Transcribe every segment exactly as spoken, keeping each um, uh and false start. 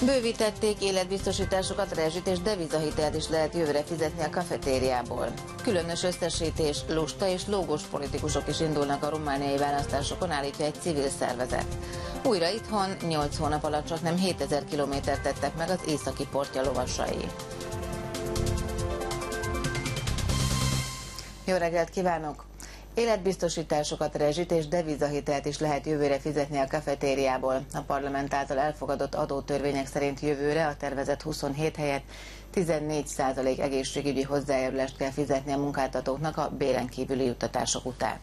Bővítették életbiztosításokat, rezsit és devizahitelt is lehet jövőre fizetni a kafetériából. Különös összesítés, lusta és lógós politikusok is indulnak a romániai választásokon, állítja egy civil szervezet. Újra itthon nyolc hónap alatt csak nem hétezer kilométert tettek meg az északi portja lovasai. Jó reggelt kívánok! Életbiztosításokat, rezsit és devizahitelt is lehet jövőre fizetni a kafetériából. A parlament által elfogadott adótörvények szerint jövőre a tervezett huszonhét helyett tizennégy százalék egészségügyi hozzájárulást kell fizetni a munkáltatóknak a béren kívüli juttatások után.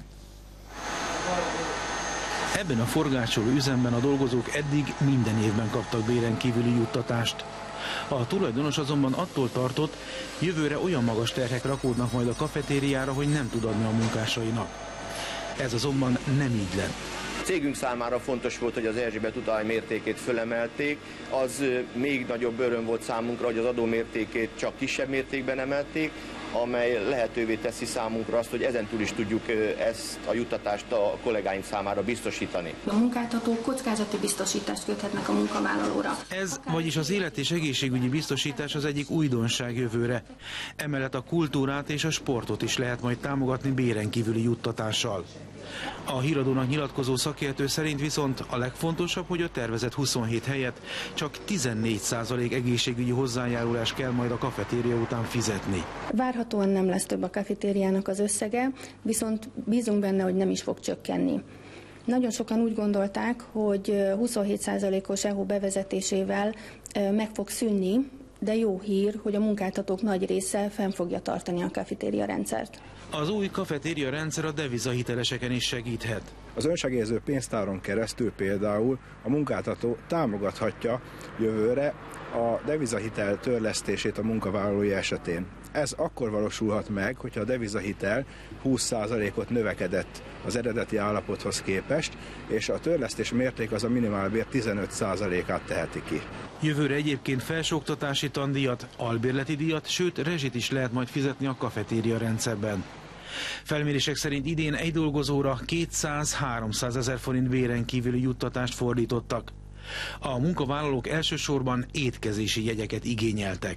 Ebben a forgácsoló üzemben a dolgozók eddig minden évben kaptak béren kívüli juttatást. A tulajdonos azonban attól tartott, jövőre olyan magas terhek rakódnak majd a kafetériára, hogy nem tud adni a munkásainak. Ez azonban nem így lett. Cégünk számára fontos volt, hogy az Erzsébet utalvány mértékét fölemelték. Az még nagyobb öröm volt számunkra, hogy az adó mértékét csak kisebb mértékben emelték, amely lehetővé teszi számunkra azt, hogy ezentúl is tudjuk ezt a juttatást a kollégáink számára biztosítani. A munkáltatók kockázati biztosítást köthetnek a munkavállalóra. Ez, vagyis az élet- és egészségügyi biztosítás az egyik újdonság jövőre. Emellett a kultúrát és a sportot is lehet majd támogatni béren kívüli juttatással. A Híradónak nyilatkozó szakértő szerint viszont a legfontosabb, hogy a tervezett huszonhét helyett csak tizennégy százalék egészségügyi hozzájárulás kell majd a kafetéria után fizetni. Várhatóan nem lesz több a kafetériának az összege, viszont bízunk benne, hogy nem is fog csökkenni. Nagyon sokan úgy gondolták, hogy huszonhét százalékos é u bevezetésével meg fog szűnni, de jó hír, hogy a munkáltatók nagy része fenn fogja tartani a kafetéria rendszert. Az új kafetéria rendszer a devizahiteleseken is segíthet. Az önsegélyező pénztáron keresztül például a munkáltató támogathatja jövőre a devizahitel törlesztését a munkavállalói esetén. Ez akkor valósulhat meg, hogyha a devizahitel húsz százalékot növekedett az eredeti állapothoz képest, és a törlesztés mérték az a minimálbér tizenöt százalékát teheti ki. Jövőre egyébként felsőoktatási tandíjat, albérleti díjat, sőt rezsit is lehet majd fizetni a kafetéria rendszerben. Felmérések szerint idén egy dolgozóra kétszáz-háromszáz ezer forint béren kívüli juttatást fordítottak. A munkavállalók elsősorban étkezési jegyeket igényeltek.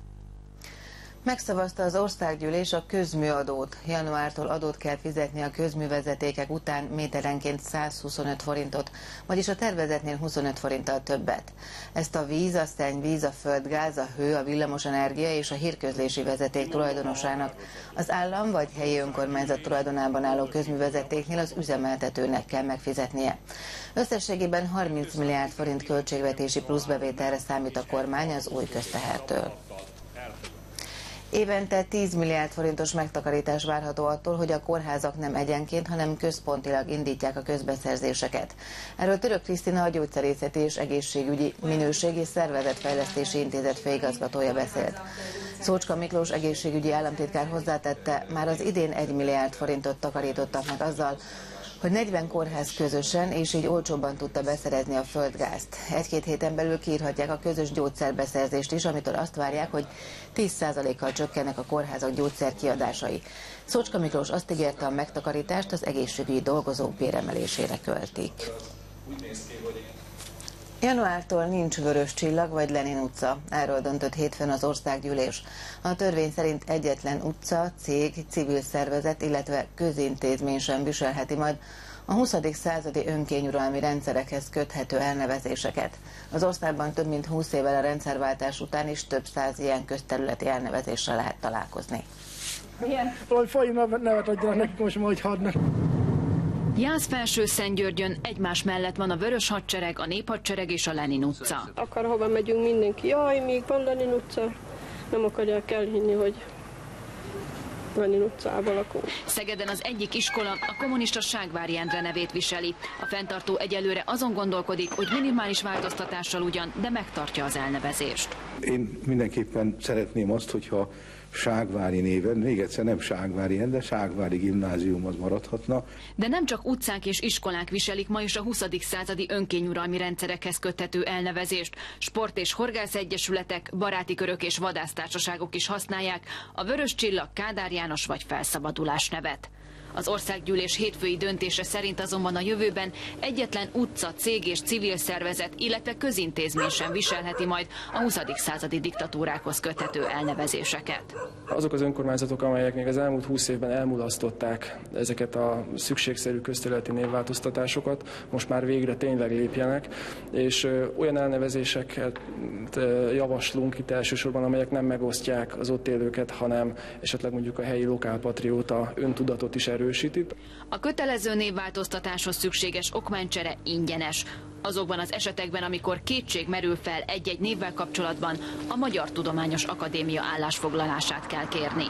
Megszavazta az országgyűlés a közműadót. Januártól adót kell fizetni a közművezetékek után méterenként száz huszonöt forintot, vagyis a tervezetnél huszonöt forinttal többet. Ezt a víz, a szennyvíz, a földgáz, a hő, a villamosenergia és a hírközlési vezeték tulajdonosának az állam vagy helyi önkormányzat tulajdonában álló közművezetéknél az üzemeltetőnek kell megfizetnie. Összességében harminc milliárd forint költségvetési pluszbevételre számít a kormány az új köztehertől. Évente tíz milliárd forintos megtakarítás várható attól, hogy a kórházak nem egyenként, hanem központilag indítják a közbeszerzéseket. Erről Török Krisztina, a Gyógyszerészeti és Egészségügyi Minőség és Szervezetfejlesztési Intézet főigazgatója beszélt. Szócska Miklós egészségügyi államtitkár hozzátette, már az idén egy milliárd forintot takarítottak meg azzal, hogy negyven kórház közösen és így olcsóbban tudta beszerezni a földgázt. Egy-két héten belül kiírhatják a közös gyógyszerbeszerzést is, amitől azt várják, hogy tíz százalékkal csökkennek a kórházak gyógyszerkiadásai. Szócska Miklós azt ígérte, a megtakarítást az egészségügyi dolgozók béremelésére költik. Januártól nincs Vörös Csillag vagy Lenin utca. Erről döntött hétfőn az országgyűlés. A törvény szerint egyetlen utca, cég, civil szervezet, illetve közintézmény sem viselheti majd a huszadik századi önkényuralmi rendszerekhez köthető elnevezéseket. Az országban több mint húsz évvel a rendszerváltás után is több száz ilyen közterületi elnevezéssel lehet találkozni. Milyen? Valahogy faji nevet adjanak nekik most ma, hogy hadnak. Jászfelsőszentgyörgyön egymás mellett van a Vörös Hadsereg, a Néphadsereg és a Lenin utca. Akárhova megyünk, mindenki, jaj, még van Lenin utca, nem akarják elhinni, hogy Lenin utcában lakunk. Szegeden az egyik iskola a kommunista Ságvári Endre nevét viseli. A fenntartó egyelőre azon gondolkodik, hogy minimális változtatással ugyan, de megtartja az elnevezést. Én mindenképpen szeretném azt, hogyha Ságvári néven, még egyszer nem Ságvári, de Ságvári gimnázium az maradhatna. De nem csak utcák és iskolák viselik ma is a huszadik századi önkényuralmi rendszerekhez köthető elnevezést. Sport- és horgászegyesületek, baráti körök és vadásztársaságok is használják a Vörös Csillag, Kádár János vagy Felszabadulás nevet. Az országgyűlés hétfői döntése szerint azonban a jövőben egyetlen utca, cég és civil szervezet, illetve közintézmény sem viselheti majd a huszadik századi diktatúrákhoz köthető elnevezéseket. Azok az önkormányzatok, amelyek még az elmúlt húsz évben elmulasztották ezeket a szükségszerű közterületi névváltoztatásokat, most már végre tényleg lépjenek, és olyan elnevezéseket javaslunk itt elsősorban, amelyek nem megosztják az ott élőket, hanem esetleg mondjuk a helyi lokálpatrióta öntudatot is erősíti. A kötelező névváltoztatáshoz szükséges okmánycsere ingyenes. Azokban az esetekben, amikor kétség merül fel egy-egy névvel kapcsolatban, a Magyar Tudományos Akadémia állásfoglalását kell kérni.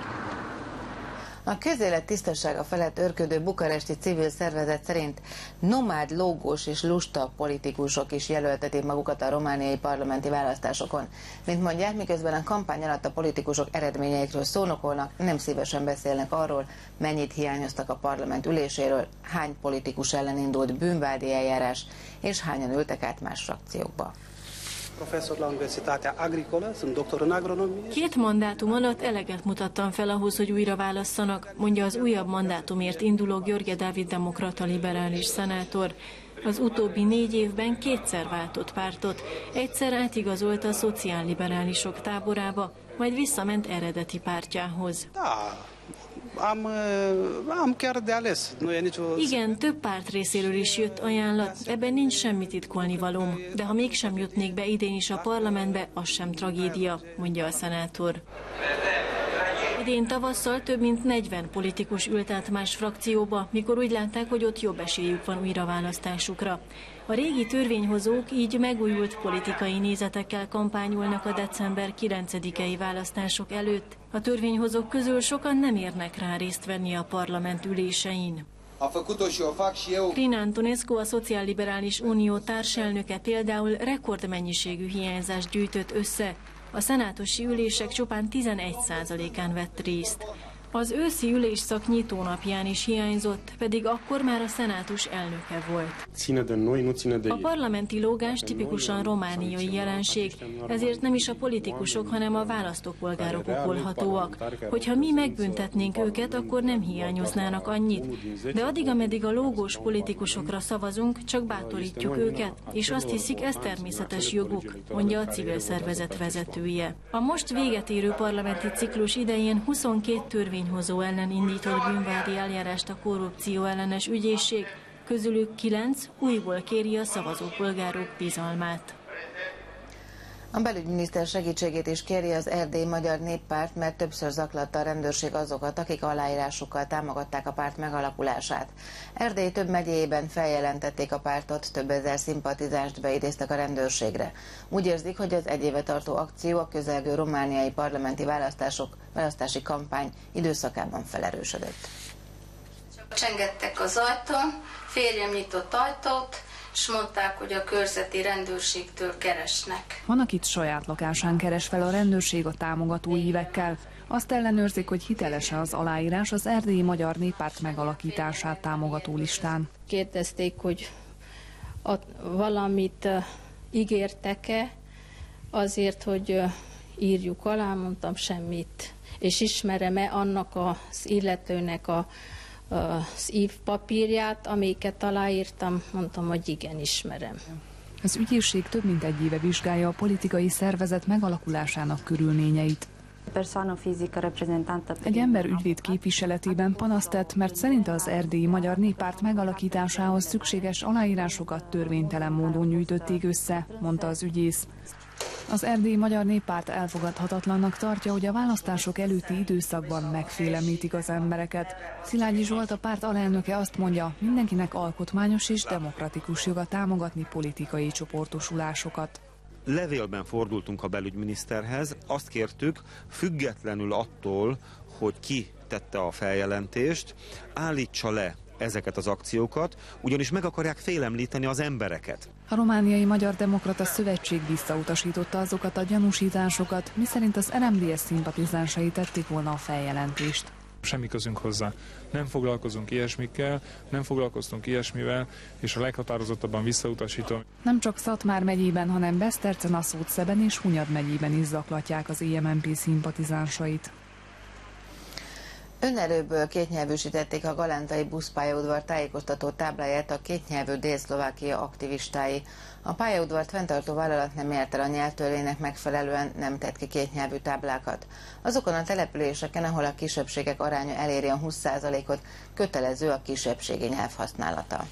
A közélet tisztasága felett őrködő bukaresti civil szervezet szerint nomád, lógós és lusta politikusok is jelöltetik magukat a romániai parlamenti választásokon. Mint mondják, miközben a kampány alatt a politikusok eredményeikről szónokolnak, nem szívesen beszélnek arról, mennyit hiányoztak a parlament üléséről, hány politikus ellen indult bűnvádi eljárás, és hányan ültek át más frakciókba. Professzor la Universitatea Agricolă, sunt doctor în agronomie. Két mandátum alatt eleget mutattam fel ahhoz, hogy újra válasszanak, mondja az újabb mandátumért induló Gheorghe Dávid demokrata liberális szenátor. Az utóbbi négy évben kétszer váltott pártot, egyszer átigazolt a szociálliberálisok táborába, majd visszament eredeti pártjához. Da. Am, am chiar de ales. Nu e nicio... Igen, több párt részéről is jött ajánlat, ebben nincs semmi titkolnivalóm, de ha mégsem jutnék be idén is a parlamentbe, az sem tragédia, mondja a szenátor. Idén tavasszal több mint negyven politikus ült át más frakcióba, mikor úgy látták, hogy ott jobb esélyük van újraválasztásukra. A régi törvényhozók így megújult politikai nézetekkel kampányolnak a december kilencedikei választások előtt. A törvényhozók közül sokan nem érnek rá részt venni a parlament ülésein. Crin Antonescu, a Szociálliberális Unió társelnöke például rekordmennyiségű hiányzást gyűjtött össze. A szenátusi ülések csupán tizenegy százalékán vett részt. Az őszi ülésszak nyitónapján is hiányzott, pedig akkor már a szenátus elnöke volt. A parlamenti lógás tipikusan romániai jelenség, ezért nem is a politikusok, hanem a választópolgárok okolhatóak. Hogyha mi megbüntetnénk őket, akkor nem hiányoznának annyit. De addig, ameddig a lógós politikusokra szavazunk, csak bátorítjuk őket, és azt hiszik, ez természetes joguk, mondja a civil szervezet vezetője. A most véget érő parlamenti ciklus idején huszonkét törvény törvényhozó ellen indított bűnvádi eljárást a korrupció ellenes ügyészség, közülük kilenc újból kéri a szavazópolgárok bizalmát. A belügyminiszter segítségét is kéri az Erdélyi Magyar Néppárt, mert többször zaklatta a rendőrség azokat, akik aláírásukkal támogatták a párt megalakulását. Erdély több megyéjében feljelentették a pártot, több ezer szimpatizást beidéztek a rendőrségre. Úgy érzik, hogy az egy éve tartó akció a közelgő romániai parlamenti választások, választási kampány időszakában felerősödött. Csengettek az ajtón, férjem nyitott ajtót, és mondták, hogy a körzeti rendőrségtől keresnek. Van, akit saját lakásán keres fel a rendőrség a támogató hívekkel. Azt ellenőrzik, hogy hiteles-e az aláírás az Erdélyi Magyar Néppárt megalakítását támogató listán. Kérdezték, hogy a, valamit uh, ígértek-e azért, hogy uh, írjuk alá, mondtam semmit. És ismerem-e annak az illetőnek a az ívpapírját, amiket aláírtam, mondtam, hogy igen, ismerem. Az ügyészség több mint egy éve vizsgálja a politikai szervezet megalakulásának körülményeit. Egy ember ügyvéd képviseletében panaszt tett, mert szerinte az Erdélyi Magyar Néppárt megalakításához szükséges aláírásokat törvénytelen módon gyűjtötték össze, mondta az ügyész. Az Erdélyi Magyar Néppárt elfogadhatatlannak tartja, hogy a választások előtti időszakban megfélemlítik az embereket. Szilágyi Zsolt, a párt alelnöke azt mondja, mindenkinek alkotmányos és demokratikus joga támogatni politikai csoportosulásokat. Levélben fordultunk a belügyminiszterhez, azt kértük, függetlenül attól, hogy ki tette a feljelentést, állítsa le ezeket az akciókat, ugyanis meg akarják félemlíteni az embereket. A Romániai Magyar Demokrata Szövetség visszautasította azokat a gyanúsításokat, miszerint az er em dé es szimpatizánsai tették volna a feljelentést. Semmi közünk hozzá. Nem foglalkozunk ilyesmikkel, nem foglalkoztunk ilyesmivel, és a leghatározottabban visszautasítom. Nem csak Szatmár megyében, hanem Besztercen, Aszód-Szeben és Hunyad megyében is zaklatják az é em en pé szimpatizánsait. Önerőből kétnyelvűsítették a galántai buszpályaudvar tájékoztató tábláját a kétnyelvű Dél-Szlovákia aktivistái. A pályaudvart fenntartó vállalat nem járt el a nyelvtörvénynek megfelelően, nem tett ki kétnyelvű táblákat. Azokon a településeken, ahol a kisebbségek aránya eléri a húsz százalékot, kötelező a kisebbségi nyelv használata.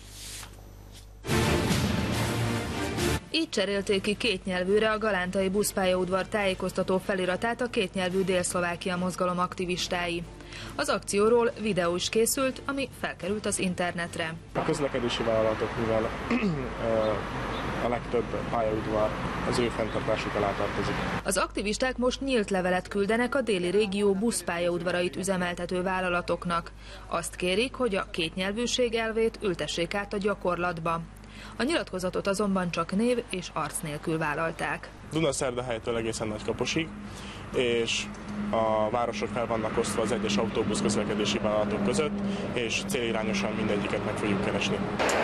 Így cserélték ki kétnyelvűre a galántai buszpályaudvar tájékoztató feliratát a kétnyelvű Dél-Szlovákia mozgalom aktivistái. Az akcióról videó is készült, ami felkerült az internetre. A közlekedési vállalatok, mivel a legtöbb pályaudvar az ő fenntartásuk alá tartozik. Az aktivisták most nyílt levelet küldenek a déli régió buszpályaudvarait üzemeltető vállalatoknak. Azt kérik, hogy a kétnyelvűség elvét ültessék át a gyakorlatba. A nyilatkozatot azonban csak név és arc nélkül vállalták. Dunaszerdahelytől egészen Nagykaposig, és a városok fel vannak osztva az egyes autóbusz közlekedési vállalatok között, és célirányosan mindegyiket meg fogjuk keresni.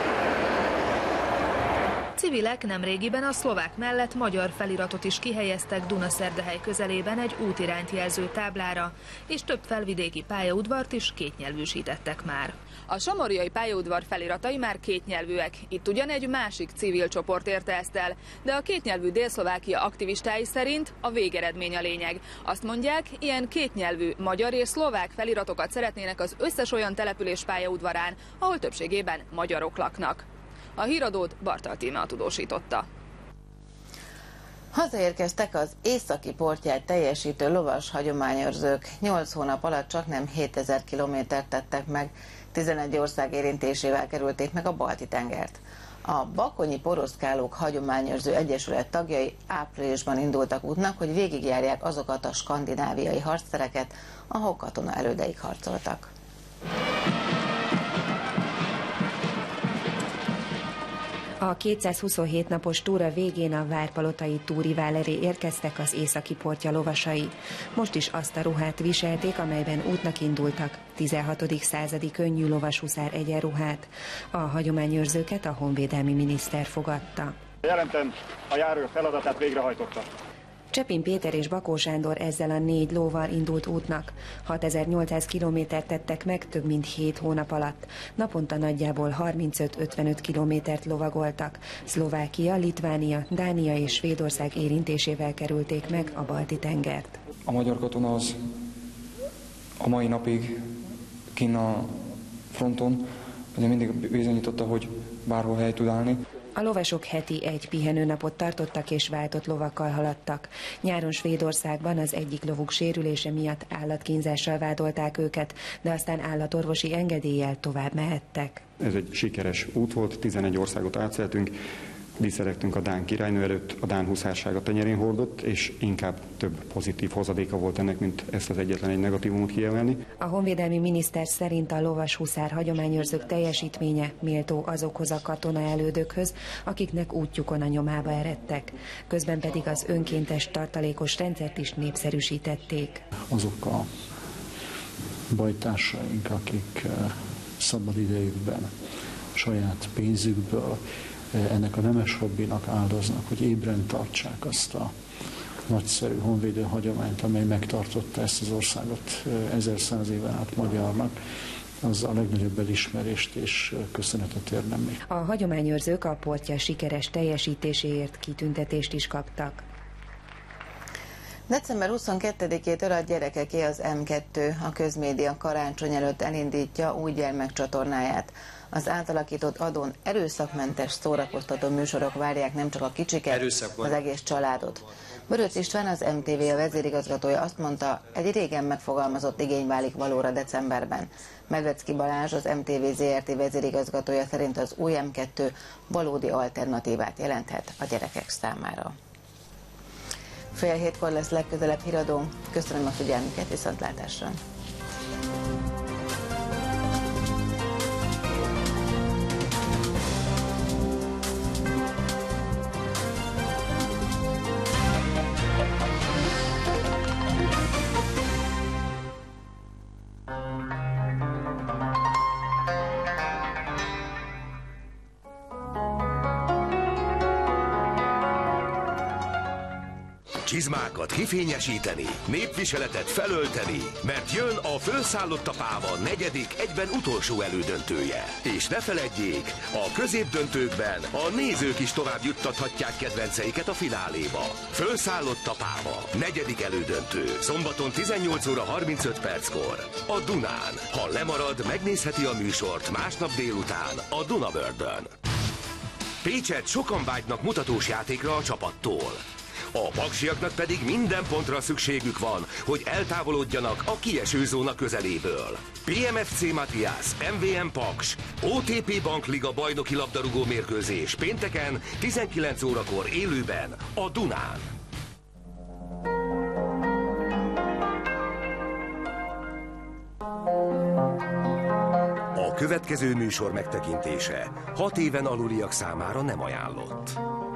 Civilek nemrégiben a szlovák mellett magyar feliratot is kihelyeztek Dunaszerdahely közelében egy útirányt jelző táblára, és több felvidéki pályaudvart is kétnyelvűsítettek már. A samorjai pályaudvar feliratai már kétnyelvűek. Itt ugyan egy másik civil csoport érte ezt el, de a kétnyelvű Dél-Szlovákia aktivistái szerint a végeredmény a lényeg. Azt mondják, ilyen kétnyelvű magyar és szlovák feliratokat szeretnének az összes olyan település pályaudvarán, ahol többségében magyarok laknak. A híradót Bartal Tímea tudósította. Hazaérkeztek az északi portját teljesítő lovas hagyományőrzők. nyolc hónap alatt csaknem hétezer kilométert tettek meg, tizenegy ország érintésével kerülték meg a Balti-tengert. A Bakonyi Poroszkálók Hagyományőrző Egyesület tagjai áprilisban indultak útnak, hogy végigjárják azokat a skandináviai harctereket, ahol katona elődeik harcoltak. A kétszázhuszonhét napos túra végén a várpalotai túrivál elé érkeztek az északi portja lovasai. Most is azt a ruhát viselték, amelyben útnak indultak, tizenhatodik századi könnyű lovashuszár egyenruhát. A hagyományőrzőket a honvédelmi miniszter fogadta. Jelentem, a járőr feladatát végrehajtotta. Csepin Péter és Bakó Sándor ezzel a négy lóval indult útnak. hatezer-nyolcszáz kilométert tettek meg több mint hét hónap alatt. Naponta nagyjából harmincöt-ötvenöt kilométert lovagoltak. Szlovákia, Litvánia, Dánia és Svédország érintésével kerülték meg a Balti-tengert. A magyar katona az a mai napig kinn a fronton, ugye mindig bizonyította, hogy bárhol hely tud állni. A lovasok heti egy pihenőnapot tartottak és váltott lovakkal haladtak. Nyáron Svédországban az egyik lovuk sérülése miatt állatkínzással vádolták őket, de aztán állatorvosi engedéllyel tovább mehettek. Ez egy sikeres út volt, tizenegy országot átszeltünk, díszeregtünk a dán királynő előtt, a dán huszárság a tenyerén hordott, és inkább több pozitív hozadéka volt ennek, mint ezt az egyetlen egy negatívumot kiemelni. A honvédelmi miniszter szerint a lovas huszár hagyományőrzők teljesítménye méltó azokhoz a katona elődökhöz, akiknek útjukon a nyomába eredtek. Közben pedig az önkéntes tartalékos rendszert is népszerűsítették. Azok a bajtársaink, akik szabad idejükben saját pénzükből ennek a nemes hobbinak áldoznak, hogy ébren tartsák azt a nagyszerű honvédő hagyományt, amely megtartotta ezt az országot ezerszáz éven át magyarnak, az a legnagyobb elismerést és köszönetet érdemli. A hagyományőrzők a portja sikeres teljesítéséért kitüntetést is kaptak. december huszonkettedikétől a gyerekeké az M kettő, a közmédia karácsony előtt elindítja új gyermekcsatornáját. Az átalakított adón erőszakmentes szórakoztató műsorok várják nem csak a kicsiket, az egész családot. Böröc István, az M T V a vezérigazgatója azt mondta, egy régen megfogalmazott igény válik valóra decemberben. Medvecki Balázs, az M T V Zé R T vezérigazgatója szerint az új M kettő valódi alternatívát jelenthet a gyerekek számára. Fél hétkor lesz legközelebb híradó. Köszönöm a figyelmüket, viszontlátásra! Csizmákat kifényesíteni, népviseletet felölteni, mert jön a Fölszállott a Páva negyedik, egyben utolsó elődöntője. És ne feledjék, a középdöntőkben a nézők is tovább juttathatják kedvenceiket a fináléba. Fölszállott a Páva, negyedik elődöntő, szombaton tizennyolc óra harmincöt perckor, a Dunán. Ha lemarad, megnézheti a műsort másnap délután a Dunavördön. Pécset sokan vágynak mutatós játékra a csapattól. A paksiaknak pedig minden pontra szükségük van, hogy eltávolodjanak a kieső zóna közeléből. pé em ef cé Matthias, em vé em Paks, o té pé Bankliga bajnoki labdarúgó mérkőzés pénteken tizenkilenc órakor élőben a Dunán. A következő műsor megtekintése hat éven aluliak számára nem ajánlott.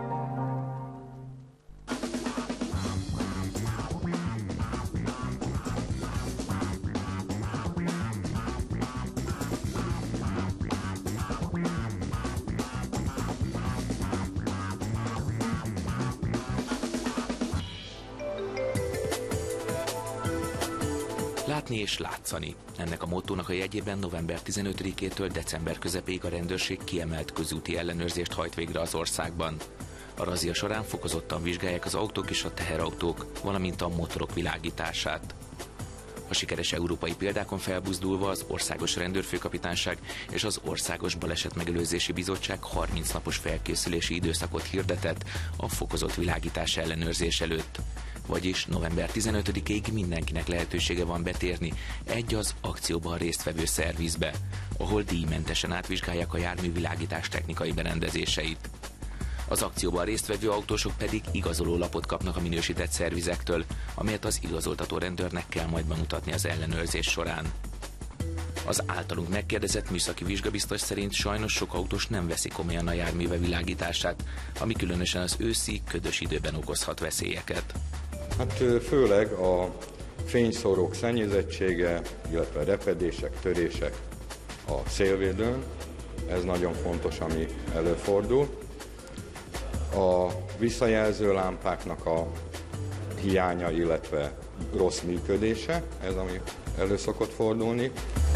Látni és látszani. Ennek a mottónak a jegyében november tizenötödikétől december közepéig a rendőrség kiemelt közúti ellenőrzést hajt végre az országban. A razzia során fokozottan vizsgálják az autók és a teherautók, valamint a motorok világítását. A sikeres európai példákon felbuzdulva az Országos Rendőrfőkapitányság és az Országos Balesetmegelőzési Bizottság harminc napos felkészülési időszakot hirdetett a fokozott világítás ellenőrzés előtt. Vagyis november tizenötödikéig mindenkinek lehetősége van betérni egy az akcióban résztvevő szervizbe, ahol díjmentesen átvizsgálják a járművilágítás technikai berendezéseit. Az akcióban résztvevő autósok pedig igazolólapot kapnak a minősített szervizektől, amelyet az igazoltató rendőrnek kell majd bemutatni az ellenőrzés során. Az általunk megkérdezett műszaki vizsgabiztos szerint sajnos sok autós nem veszi komolyan a járműve világítását, ami különösen az őszi, ködös időben okozhat veszélyeket. Hát főleg a fényszórók szennyezettsége, illetve repedések, törések a szélvédőn, ez nagyon fontos, ami előfordul. A visszajelző lámpáknak a hiánya, illetve rossz működése, ez ami elő szokott fordulni.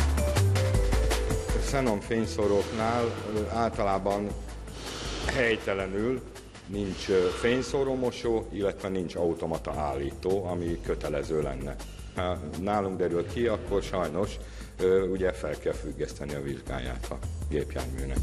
A xenon fényszóróknál általában helytelenül nincs fényszórómosó, illetve nincs automata állító, ami kötelező lenne. Ha nálunk derül ki, akkor sajnos ugye fel kell függeszteni a vizsgáját a gépjárműnek.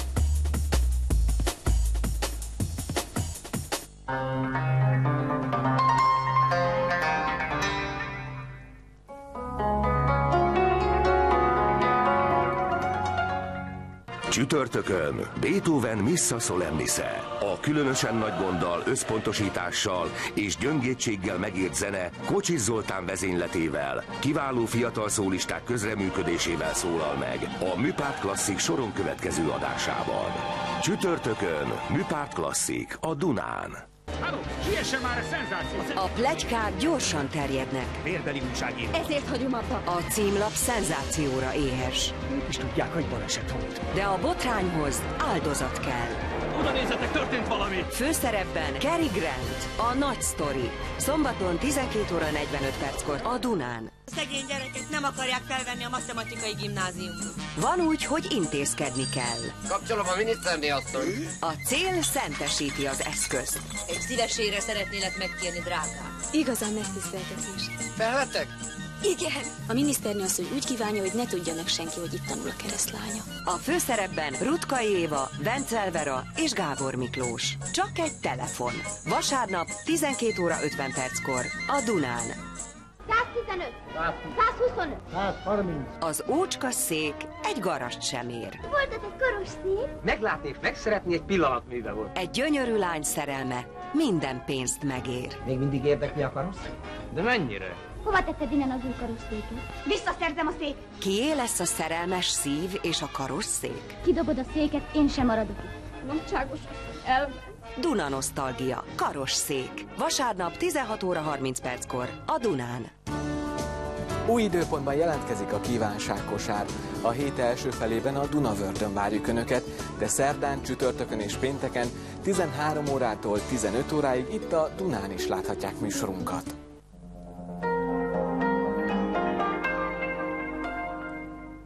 Csütörtökön Beethoven Missa Solemnisse. A különösen nagy gonddal, összpontosítással és gyöngétséggel megírt zene Kocsis Zoltán vezényletével, kiváló fiatal szólisták közreműködésével szólal meg a Műpárt Klasszik soron következő adásában. Csütörtökön Műpárt Klasszik a Dunán. Halló, siessen már a szenzáció! A pletykák gyorsan terjednek. Vérbeli újságíró. Ezért hagyom abba. A címlap szenzációra éhes. Ők is tudják, hogy baleset volt. De a botrányhoz áldozat kell. Oda nézzetek, történt valami! Főszerepben Cary Grant, a nagy sztori. Szombaton tizenkét óra negyvenöt perckor a Dunán. A szegény gyerekek nem akarják felvenni a matematikai gimnáziumot. Van úgy, hogy intézkedni kell. Kapcsolom a miniszterné asszony. A cél szentesíti az eszközt. Egy szívesére szeretnélek megkérni, drágám. Igazán megtiszteltetés. Felvettek? Igen. A miniszterné asszony úgy kívánja, hogy ne tudjanak senki, hogy itt tanul a keresztlánya. A főszerepben Rutkai Éva, Vencel Vera és Gábor Miklós. Csak egy telefon. Vasárnap tizenkét óra ötven perckor a Dunán. száztizenöt, százhuszonöt, százharminc. Az ócska szék egy garast sem ér. Volt ez egy karos szék? Meglátni és megszeretni egy pillanatműve volt. Egy gyönyörű lány szerelme minden pénzt megér. Még mindig érdekli a karosszék? De mennyire? Hova tetted innen az új karosszéket? Visszaszerzem a szék! Kié lesz a szerelmes szív és a karosszék? Kidobod a széket, én sem maradok itt. Nagyságos, elment. Duna nosztalgia, karosszék. Vasárnap tizenhat óra harminc perckor a Dunán. Új időpontban jelentkezik a kívánságkosár. A hét első felében a Dunavörtön várjuk Önöket, de szerdán, csütörtökön és pénteken tizenhárom órától tizenöt óráig itt a Dunán is láthatják műsorunkat.